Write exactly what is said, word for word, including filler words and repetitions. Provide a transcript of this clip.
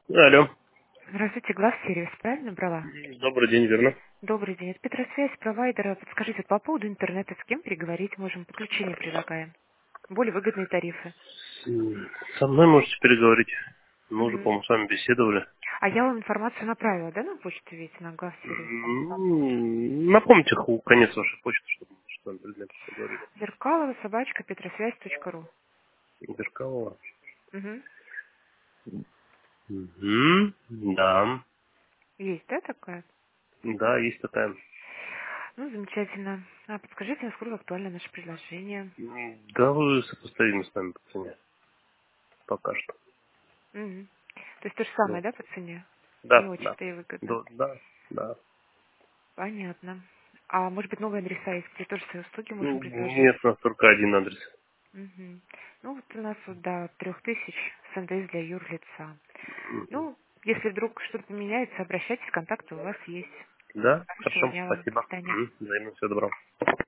Алло. Здравствуйте, Глав-сервис, правильно брала? Добрый день, верно? Добрый день, это Петросвязь, провайдера. Подскажите, по поводу интернета с кем переговорить можем? Подключение предлагаем. Более выгодные тарифы. М, Со мной можете переговорить. Мы уже, Мгм. по-моему, с вами беседовали. А я вам информацию направила, да, на почту ведь, на Глав-сервис? М, Напомните ху- конец вашей почты, чтобы мы с вами предметно поговорили. Зеркалова, собачка, петросвязь.ру. Зеркалова. Угу. Мгм. Да. Есть, да, такая? Да, есть такая. Ну, замечательно. А подскажите, насколько актуально наше предложение? М, Да, вы сопоставимы с нами по цене. Пока что. Угу. То есть то же самое, Ну, да, по цене? Не да, да. очень-то и выгодно. Да, да, да. Понятно. А может быть, новые адреса есть, где тоже свои услуги можем М, предложить? Нет, у нас только один адрес. Мгм. Ну, вот у нас вот до трех тысяч с эн дэ эс для юрлица. Мгм. Ну, если вдруг что-то поменяется, обращайтесь, контакты у вас есть. Да, Хорошего хорошо, дня вам. До спасибо. свидания. М, Взаимно, всего доброго.